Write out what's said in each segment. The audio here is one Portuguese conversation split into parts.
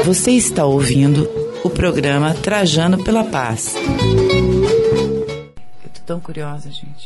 Você está ouvindo o programa Trajando pela Paz. Eu tô tão curiosa, gente.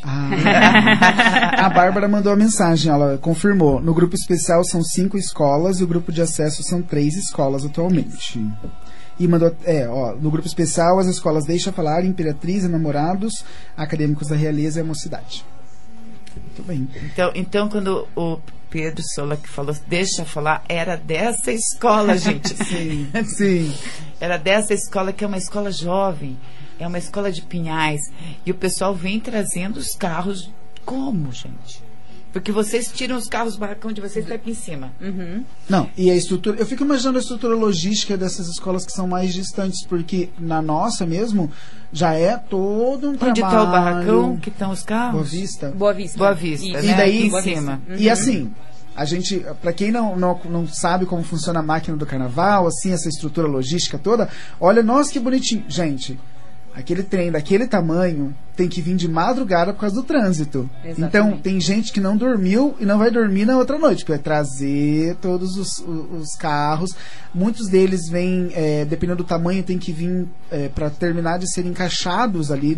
A Bárbara mandou a mensagem, ela confirmou. No grupo especial são 5 escolas e o grupo de acesso são 3 escolas atualmente. E mandou, no grupo especial as escolas Deixa Falar, Imperatriz, Namorados, Acadêmicos da Realeza e a Mocidade. Muito bem. Então quando o Pedro Sola que falou Deixa Falar, era dessa escola, gente. Sim, sim. Era dessa escola, que é uma escola jovem, é uma escola de Pinhais, e o pessoal vem trazendo os carros. Como, gente? Porque vocês tiram os carros, o barracão de vocês está aqui em cima. Uhum. Não, e a estrutura... Eu fico imaginando a estrutura logística dessas escolas que são mais distantes, porque na nossa mesmo, já é todo um trabalho... Onde está o barracão que estão os carros? Boa Vista. Boa Vista. Boa Vista, Isso. né? E daí, aqui em cima. E assim, a gente... Pra quem não sabe como funciona a máquina do carnaval, assim, essa estrutura logística toda, olha, nossa, que bonitinho. Gente... Aquele trem daquele tamanho tem que vir de madrugada por causa do trânsito. Exatamente. Então, tem gente que não dormiu e não vai dormir na outra noite, porque vai trazer todos os carros. Muitos deles vêm, dependendo do tamanho, tem que vir para terminar de ser encaixados ali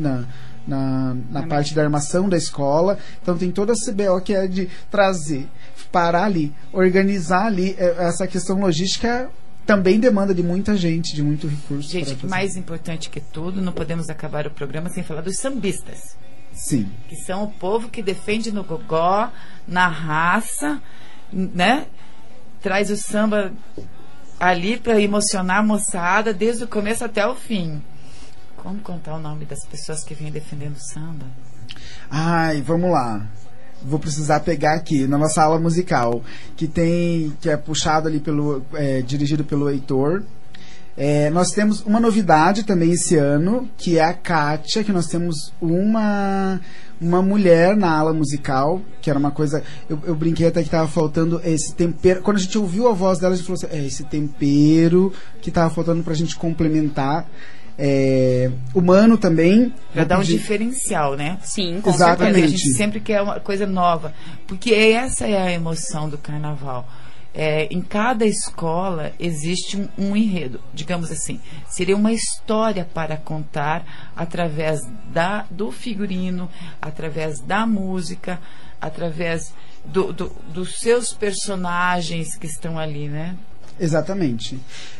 na parte da armação da escola. Então, tem toda a CBO que é de trazer, parar ali, organizar ali. Essa questão logística também demanda de muita gente, de muito recurso. Gente, mais importante que tudo, não podemos acabar o programa sem falar dos sambistas. Sim. Que são o povo que defende no gogó, na raça, né? Traz o samba ali para emocionar a moçada desde o começo até o fim. Como contar o nome das pessoas que vêm defendendo o samba? Ai, vamos lá. Vou precisar pegar aqui na nossa aula musical, que é puxado ali dirigido pelo Heitor. Nós temos uma novidade também esse ano, que é a Kátia, que nós temos uma mulher na ala musical, que era uma coisa... Eu brinquei até que estava faltando esse tempero. Quando a gente ouviu a voz dela, a gente falou assim, esse tempero que estava faltando pra gente complementar. Humano também. Para dar um diferencial, né? Sim, com exatamente. Certeza. A gente sempre quer uma coisa nova. Porque essa é a emoção do carnaval. Em cada escola existe um enredo, digamos assim. Seria uma história para contar através do figurino, através da música, através dos seus personagens que estão ali, né? Exatamente.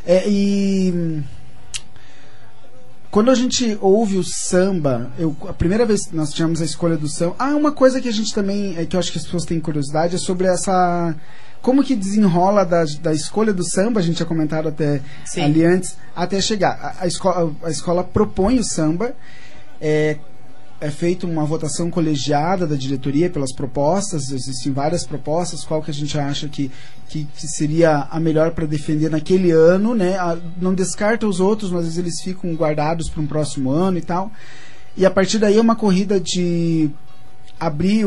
Quando a gente ouve o samba, a primeira vez que nós tivemos a escolha do samba... uma coisa que a gente também, que eu acho que as pessoas têm curiosidade, é sobre essa... Como que desenrola da escolha do samba, a gente tinha comentado até ali antes, até chegar. A escola propõe o samba, é feita uma votação colegiada da diretoria pelas propostas, existem várias propostas, qual que a gente acha que seria a melhor para defender naquele ano, né? Não descarta os outros, mas às vezes eles ficam guardados para um próximo ano e tal. E a partir daí é uma corrida de abrir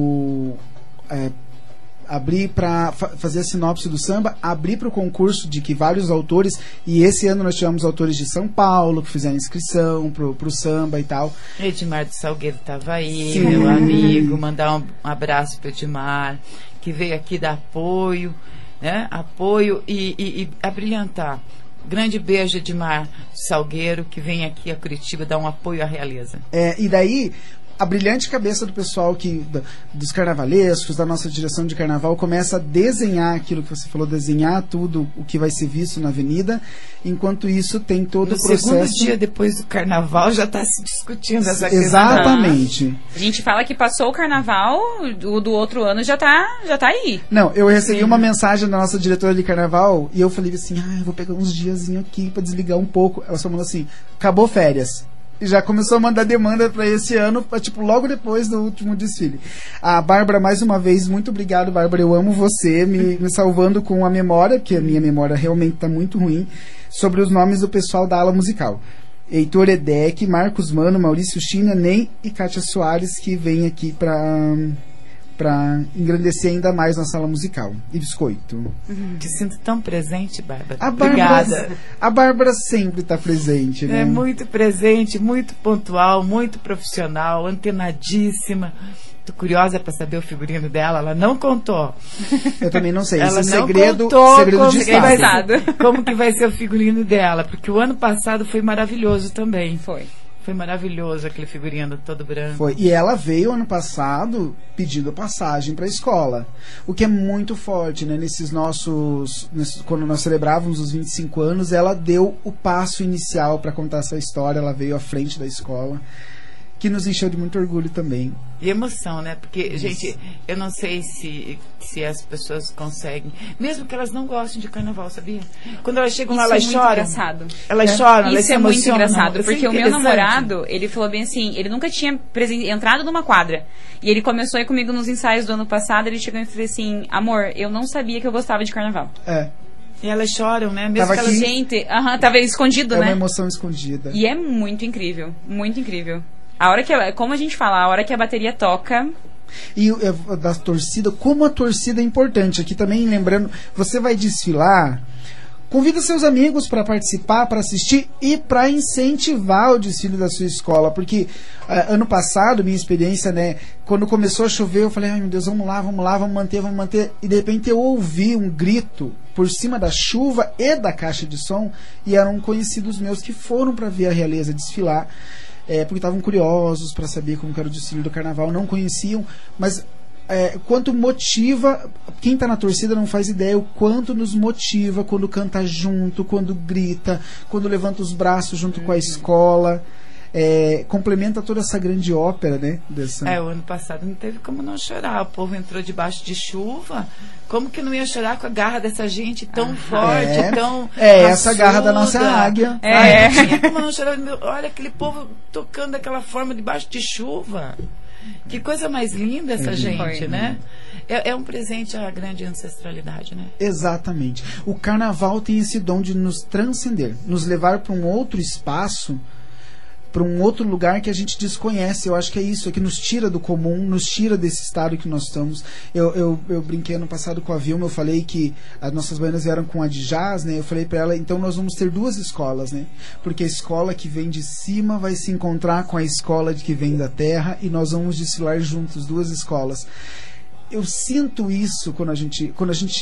abrir para fazer a sinopse do samba, abrir para o concurso de que vários autores, e esse ano nós tivemos autores de São Paulo que fizeram inscrição pro samba e tal. Edmar do Salgueiro estava aí, sim, meu amigo, mandar um abraço para Edmar, que veio aqui dar apoio, né? Apoio e abrilhantar. Grande beijo, Edmar do Salgueiro, que vem aqui a Curitiba dar um apoio à realeza. E daí a brilhante cabeça do pessoal dos carnavalescos, da nossa direção de carnaval, começa a desenhar aquilo que você falou, desenhar tudo o que vai ser visto na avenida. Enquanto isso, tem todo o processo... No segundo dia depois do carnaval já está se discutindo essa questão. Exatamente. A gente fala que passou o carnaval, o do outro ano já tá aí. Não, eu recebi uma mensagem da nossa diretora de carnaval e eu falei assim, eu vou pegar uns diazinhos aqui para desligar um pouco. Ela só mandou assim, acabou férias. E já começou a mandar demanda para esse ano, logo depois do último desfile. A Bárbara, mais uma vez, muito obrigado, Bárbara. Eu amo você, me salvando com a memória, porque a minha memória realmente está muito ruim, sobre os nomes do pessoal da ala musical. Heitor Edek, Marcos Mano, Maurício China, Ney e Kátia Soares, que vem aqui para engrandecer ainda mais na sala musical. E biscoito. Te sinto tão presente, Bárbara. Obrigada. A Bárbara sempre está presente, né? É muito presente, muito pontual, muito profissional, antenadíssima. Tô curiosa para saber o figurino dela. Ela não contou. Eu também não sei. Ela Esse não segredo contou de como que vai estado. ser, como que vai ser o figurino dela. Porque o ano passado foi maravilhoso também. Foi. Foi maravilhoso aquele figurino todo branco. Foi. E ela veio ano passado pedindo passagem para a escola. O que é muito forte, né? Quando nós celebrávamos os 25 anos, ela deu o passo inicial para contar essa história. Ela veio à frente da escola, que nos encheu de muito orgulho também. E emoção, né? Porque, Isso. gente, eu não sei se as pessoas conseguem, mesmo que elas não gostem de carnaval, sabia? Quando elas chegam lá, elas choram. Engraçado. Elas choram, elas Isso se é muito emocionam. engraçado, Isso é porque o meu interessante. namorado, ele falou bem assim, ele nunca tinha entrado numa quadra. E ele começou aí comigo nos ensaios do ano passado, ele chegou e falou assim, amor, eu não sabia que eu gostava de carnaval. É. E elas choram, né? Mesmo Tava que elas... aqui. Gente, tava escondido, É né? uma emoção escondida. E é muito incrível, muito incrível. A hora que, como a gente fala, a hora que a bateria toca... E da torcida, como a torcida é importante. Aqui também, lembrando, você vai desfilar, convida seus amigos para participar, para assistir e para incentivar o desfile da sua escola. Porque ano passado, minha experiência, né, quando começou a chover, eu falei, ai meu Deus, vamos lá, vamos manter. E de repente eu ouvi um grito por cima da chuva e da caixa de som, e eram conhecidos meus que foram para ver a Realeza desfilar. Porque estavam curiosos para saber como que era o desfile do carnaval, não conheciam, mas quanto motiva, quem está na torcida não faz ideia o quanto nos motiva quando canta junto, quando grita, quando levanta os braços junto com a escola. Complementa toda essa grande ópera, né? O ano passado não teve como não chorar. O povo entrou debaixo de chuva. Como que não ia chorar com a garra dessa gente tão forte, tão essa garra da nossa águia. Não tinha como não chorar. Olha aquele povo tocando daquela forma debaixo de chuva. Que coisa mais linda essa gente, né? É um presente à grande ancestralidade, né? Exatamente. O carnaval tem esse dom de nos transcender, nos levar para um outro espaço, para um outro lugar que a gente desconhece. Eu acho que é isso, é que nos tira do comum, nos tira desse estado que nós estamos. Eu brinquei ano passado com a Vilma, eu falei que as nossas baianas vieram com a de jazz, né? Eu falei para ela, então nós vamos ter duas escolas, né? Porque a escola que vem de cima vai se encontrar com a escola que vem da terra e nós vamos desfilar juntos, duas escolas. Eu sinto isso quando a gente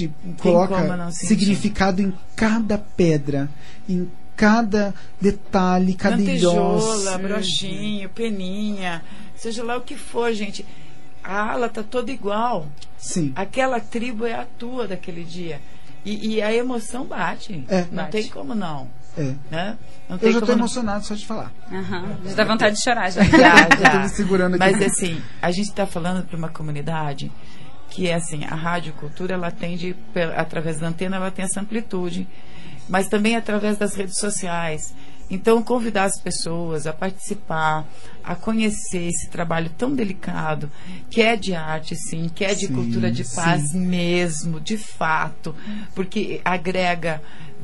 coloca significado em cada pedra, em cada detalhe, cada lantejola, brochinho, peninha, seja lá o que for, gente. A ala tá toda igual. Sim. Aquela tribo é a tua daquele dia. E a emoção bate. Não tem como não. Né? Não tem eu já estou como emocionado só de falar. Já dá vontade de chorar já. Eu tô me segurando aqui. Mas assim, a gente está falando para uma comunidade que é assim, a Rádio Cultura, ela atende, através da antena, ela tem essa amplitude, mas também através das redes sociais. Então, convidar as pessoas a participar, a conhecer esse trabalho tão delicado, que é de arte, sim, que é de cultura de paz mesmo, de fato, porque agrega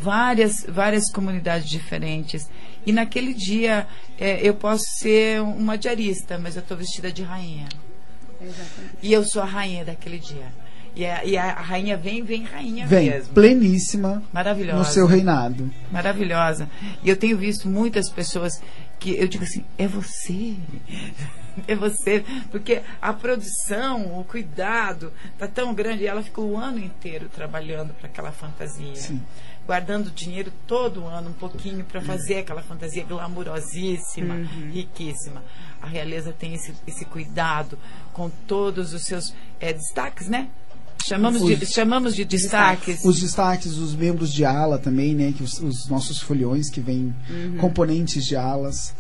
várias comunidades diferentes. E naquele dia, eu posso ser uma diarista, mas eu estou vestida de rainha. Exatamente. E eu sou a rainha daquele dia. E a rainha vem rainha mesmo. Pleníssima. Maravilhosa. No seu reinado. Maravilhosa. E eu tenho visto muitas pessoas que eu digo assim, é você. É você. Porque a produção, o cuidado tá tão grande. E ela ficou o ano inteiro trabalhando para aquela fantasia. Sim. Guardando dinheiro todo ano, um pouquinho, para fazer aquela fantasia glamurosíssima, riquíssima. A Realeza tem esse cuidado com todos os seus destaques, né? Chamamos de destaques. Os destaques, os membros de ala também, né? Que os nossos foliões que vêm componentes de alas.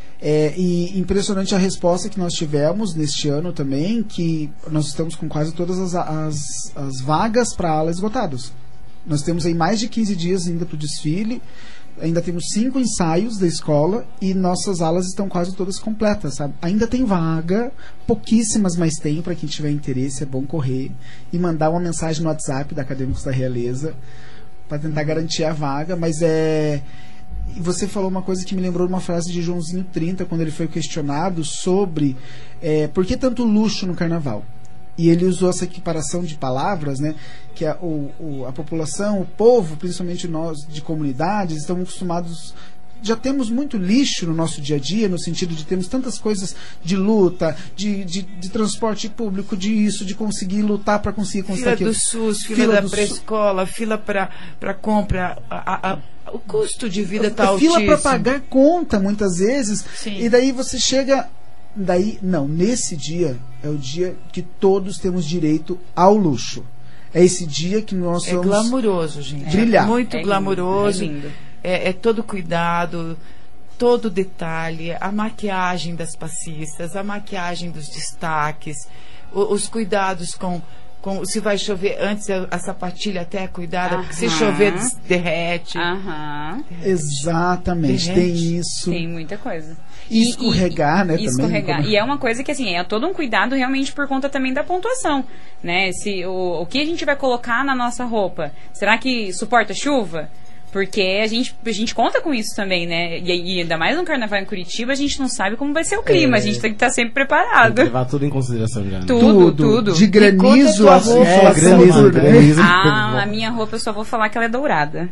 E impressionante a resposta que nós tivemos neste ano também, que nós estamos com quase todas as vagas para ala esgotadas. Nós temos aí mais de 15 dias ainda para o desfile, ainda temos 5 ensaios da escola e nossas alas estão quase todas completas, sabe? Ainda tem vaga, pouquíssimas, mas tem, para quem tiver interesse, é bom correr e mandar uma mensagem no WhatsApp da Acadêmicos da Realeza para tentar garantir a vaga, mas E você falou uma coisa que me lembrou de uma frase de Joãozinho 30, quando ele foi questionado sobre por que tanto luxo no carnaval. E ele usou essa equiparação de palavras, né? Que a população, o povo, principalmente nós de comunidades, estamos acostumados já temos muito lixo no nosso dia a dia, no sentido de termos tantas coisas de luta, de transporte público, de conseguir lutar para conseguir fila aquilo. do SUS, fila da pré-escola, fila para compra, o custo de vida está altíssimo. Fila para pagar conta, muitas vezes. Sim. E daí você chega... nesse dia é o dia que todos temos direito ao luxo. É esse dia que nós vamos... É glamuroso, gente. Brilhar. É muito glamuroso. É lindo. É todo cuidado, todo detalhe, a maquiagem das passistas, a maquiagem dos destaques, os cuidados com se vai chover, antes a sapatilha até é cuidada, porque se chover derrete. Exatamente, derrete. tem isso. Tem muita coisa. E escorregar, né? Escorregar. Também. E é uma coisa que, assim, é todo um cuidado realmente por conta também da pontuação, né? O que a gente vai colocar na nossa roupa? Será que suporta chuva? Porque a gente conta com isso também, né? E ainda mais no carnaval em Curitiba, a gente não sabe como vai ser o clima. A gente tem que estar sempre preparado. Tem que levar tudo em consideração já. Né? Tudo. De granizo a granizo. A minha roupa eu só vou falar que ela é dourada.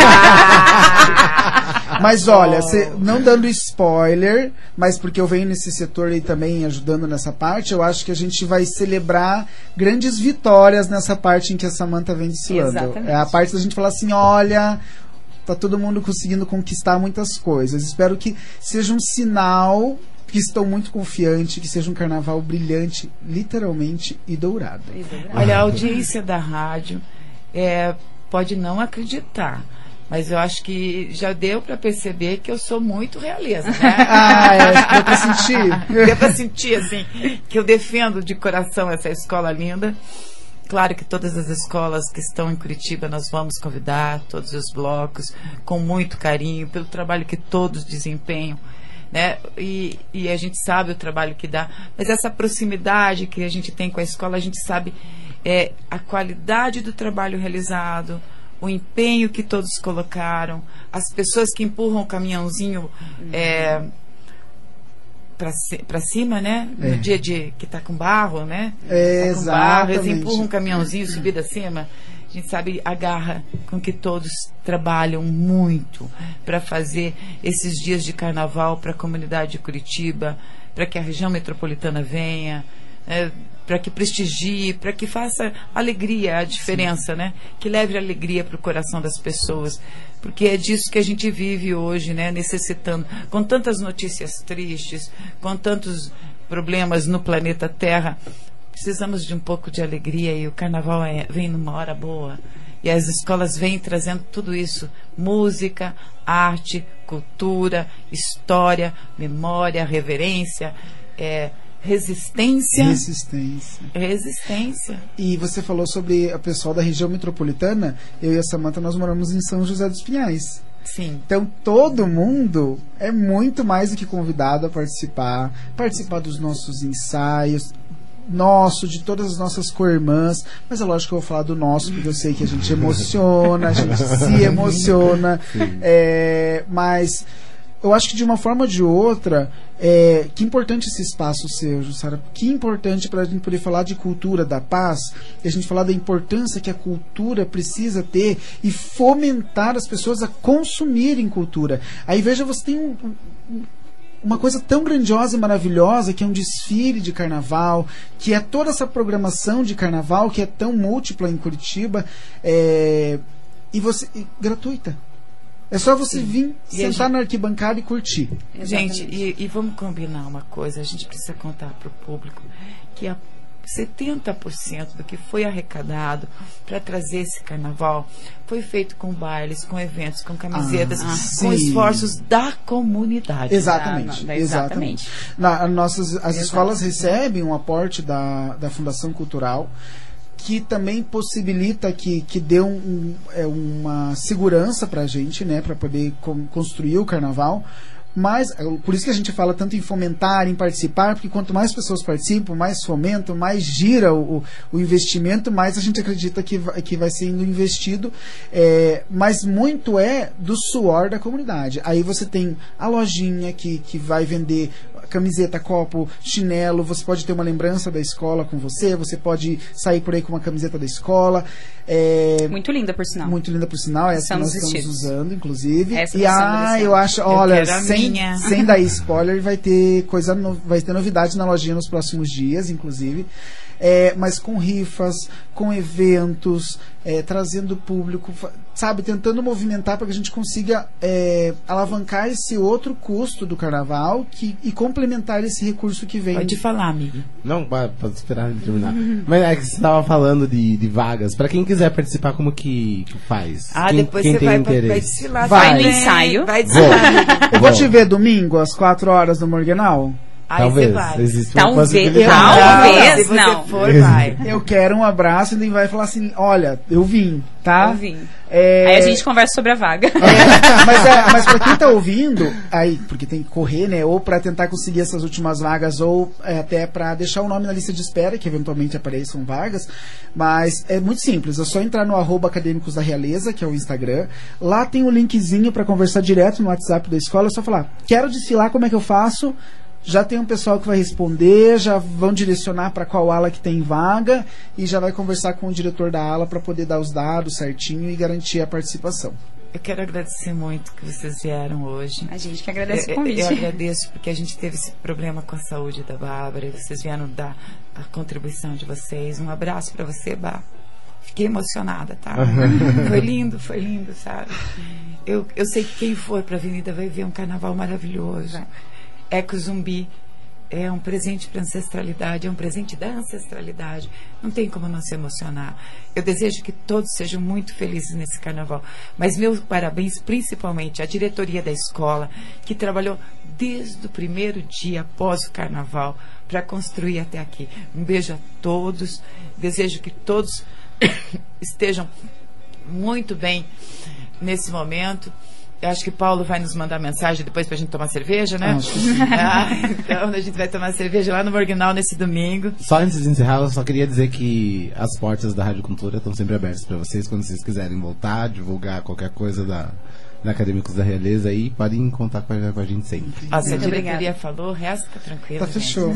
Mas olha, não dando spoiler, mas porque eu venho nesse setor aí também ajudando nessa parte, eu acho que a gente vai celebrar grandes vitórias nessa parte em que a Samantha vem desfilando. Exatamente. É a parte da gente falar assim, olha, tá todo mundo conseguindo conquistar muitas coisas. Espero que seja um sinal que estou muito confiante, que seja um carnaval brilhante, literalmente, e dourado. Olha, a audiência da rádio pode não acreditar, mas eu acho que já deu para perceber que eu sou muito realista, né? Deu pra sentir. Deu para sentir, assim, que eu defendo de coração essa escola linda. Claro que todas as escolas que estão em Curitiba nós vamos convidar, todos os blocos, com muito carinho, pelo trabalho que todos desempenham, né? E a gente sabe o trabalho que dá, mas essa proximidade que a gente tem com a escola, a gente sabe a qualidade do trabalho realizado, o empenho que todos colocaram, as pessoas que empurram o caminhãozinho para cima, né? No dia que tá com barro, né? Tá com barro, eles empurram um caminhãozinho subido acima. A gente sabe a garra com que todos trabalham muito para fazer esses dias de carnaval para a comunidade de Curitiba, para que a região metropolitana venha, para que prestigie, para que faça alegria, a diferença, né? Que leve alegria para o coração das pessoas, porque é disso que a gente vive hoje, né? Necessitando, com tantas notícias tristes, com tantos problemas no planeta Terra, precisamos de um pouco de alegria, e o carnaval vem numa hora boa, e as escolas vêm trazendo tudo isso: música, arte, cultura, história, memória, reverência, resistência. E você falou sobre o pessoal da região metropolitana. Eu e a Samantha, nós moramos em São José dos Pinhais. Sim. Então todo mundo é muito mais do que convidado a participar dos nossos ensaios, de todas as nossas co-irmãs. Mas é lógico que eu vou falar do nosso, porque eu sei que a gente emociona, a gente se emociona. Mas eu acho que de uma forma ou de outra, que importante esse espaço seu, Jussara. Que importante para a gente poder falar de cultura da paz, e a gente falar da importância que a cultura precisa ter e fomentar as pessoas a consumirem cultura. Aí veja, você tem uma coisa tão grandiosa e maravilhosa, que é um desfile de carnaval, que é toda essa programação de carnaval, que é tão múltipla em Curitiba, e gratuita. É só você vir, sentar na arquibancada e curtir. Gente, e vamos combinar uma coisa, a gente precisa contar para o público que 70% do que foi arrecadado para trazer esse carnaval foi feito com bailes, com eventos, com camisetas, com esforços da comunidade. Exatamente. As escolas recebem um aporte da Fundação Cultural, que também possibilita que dê uma segurança pra gente, né, para poder construir o carnaval. Mas por isso que a gente fala tanto em fomentar, em participar, porque quanto mais pessoas participam, mais fomentam, mais gira o investimento, mais a gente acredita que vai sendo investido, mas muito do suor da comunidade. Aí você tem a lojinha que vai vender camiseta, copo, chinelo, você pode ter uma lembrança da escola com você, você pode sair por aí com uma camiseta da escola. Muito linda, por sinal. Muito linda, por sinal. Essa que nós estamos usando, inclusive. E eu acho, olha, sem dar spoiler, vai ter novidade na lojinha nos próximos dias, inclusive. Mas com rifas, com eventos, trazendo público, sabe, tentando movimentar para que a gente consiga alavancar esse outro custo do carnaval e complementar esse recurso que vem. Pode falar, amigo. Não, pode esperar ele terminar. Mas é que você estava falando de vagas. Para quem quiser participar, como que faz? Depois quem você tem vai interesse? desfilar. Vai no ensaio. Vai desfilar. Eu vou te ver domingo, às 4 horas no Morganal. Talvez. Existe uma Talvez. possibilidade. Se você for, vai. Eu quero um abraço e ele vai falar assim, olha, eu vim, tá? Eu vim. Aí a gente conversa sobre a vaga. Mas pra quem tá ouvindo, aí, porque tem que correr, né? Ou pra tentar conseguir essas últimas vagas, ou até pra deixar o nome na lista de espera, que eventualmente apareçam vagas. Mas é muito simples, é só entrar no @Acadêmicos da Realeza, que é o Instagram. Lá tem um linkzinho pra conversar direto no WhatsApp da escola. É só falar, quero desfilar, como é que eu faço? Já tem um pessoal que vai responder, já vão direcionar para qual ala que tem vaga e já vai conversar com o diretor da ala para poder dar os dados certinho e garantir a participação. Eu quero agradecer muito que vocês vieram hoje. A gente que agradece o convite. Eu agradeço porque a gente teve esse problema com a saúde da Bárbara e vocês vieram dar a contribuição de vocês. Um abraço para você, Bá. Fiquei emocionada, tá? Foi lindo, sabe? Eu sei que quem for para a Avenida vai ver um carnaval maravilhoso. Eco Zumbi é um presente para a ancestralidade, é um presente da ancestralidade. Não tem como não se emocionar. Eu desejo que todos sejam muito felizes nesse carnaval. Mas meus parabéns principalmente à diretoria da escola, que trabalhou desde o primeiro dia após o carnaval para construir até aqui. Um beijo a todos. Desejo que todos estejam muito bem nesse momento. Eu acho que Paulo vai nos mandar mensagem depois pra gente tomar cerveja, né? Então a gente vai tomar cerveja lá no Morganal nesse domingo. Só antes de encerrar, eu só queria dizer que as portas da Rádio Cultura estão sempre abertas para vocês. Quando vocês quiserem voltar, divulgar qualquer coisa da Acadêmicos da Realeza aí, podem contar com a gente sempre. Se a diretoria falou, o resto tá tranquilo. Fechou.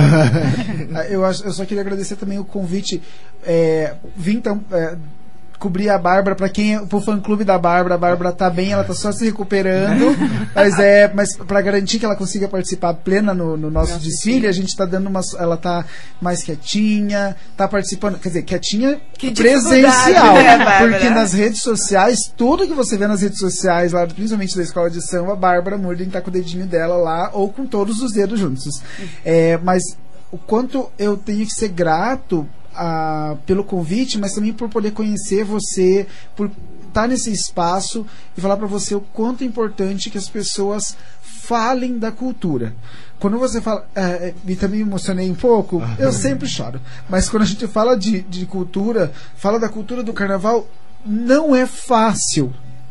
Eu só queria agradecer também o convite. Vim então... cobrir a Bárbara, pro fã-clube da Bárbara, a Bárbara tá bem, ela tá só se recuperando, mas para garantir que ela consiga participar plena no nosso desfile, a gente tá dando ela tá mais quietinha, tá participando, quer dizer, quietinha presencial, porque nas redes sociais, tudo que você vê nas redes sociais, lá, principalmente da escola de samba, a Bárbara Murden tá com o dedinho dela lá, ou com todos os dedos juntos. Mas o quanto eu tenho que ser grato pelo convite, mas também por poder conhecer você, por estar nesse espaço e falar para você o quanto é importante que as pessoas falem da cultura. Quando você fala, e também me emocionei um pouco, eu sempre choro, mas quando a gente fala de cultura, fala da cultura do carnaval, não é fácil,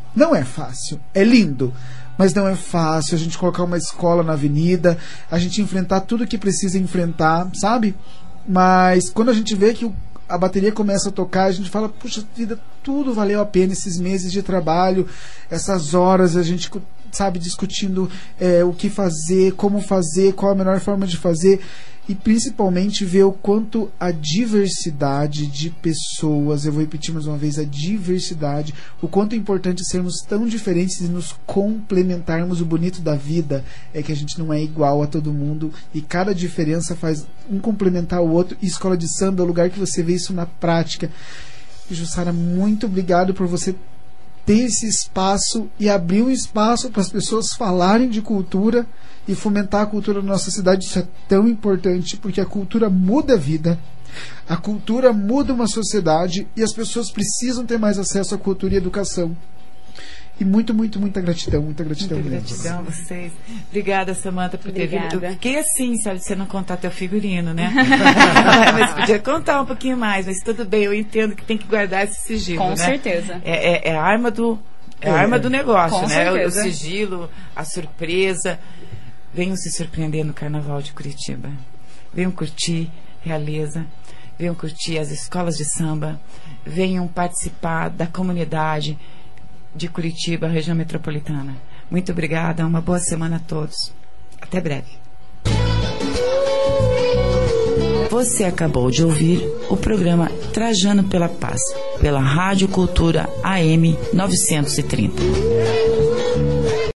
é lindo, mas não é fácil a gente colocar uma escola na avenida, a gente enfrentar tudo que precisa enfrentar, sabe? Mas quando a gente vê que a bateria começa a tocar, a gente fala, puxa vida, tudo valeu a pena, esses meses de trabalho, essas horas, a gente, sabe, discutindo o que fazer, como fazer, qual a melhor forma de fazer, e principalmente ver o quanto a diversidade de pessoas, eu vou repetir mais uma vez, a diversidade, o quanto é importante sermos tão diferentes e nos complementarmos. O bonito da vida é que a gente não é igual a todo mundo e cada diferença faz um complementar o outro, e escola de samba é o lugar que você vê isso na prática. E Jussara, muito obrigado por você ter esse espaço e abrir um espaço para as pessoas falarem de cultura e fomentar a cultura da nossa cidade. Isso é tão importante, porque a cultura muda a vida, a cultura muda uma sociedade e as pessoas precisam ter mais acesso à cultura e educação. E muita gratidão, muita gratidão. Muita gratidão a vocês. Obrigada, Samanta, por ter vindo. Eu fiquei assim, sabe, de você não contar teu figurino, né? Mas podia contar um pouquinho mais, mas tudo bem, eu entendo que tem que guardar esse sigilo, com né? certeza. É a arma do... É a arma do negócio, com né? certeza. O sigilo, a surpresa. Venham se surpreender no Carnaval de Curitiba. Venham curtir Realeza. Venham curtir as escolas de samba. Venham participar da comunidade de Curitiba, região metropolitana. Muito obrigada. Uma boa semana a todos. Até breve. Você acabou de ouvir o programa Trajano pela Paz, pela Rádio Cultura AM 930.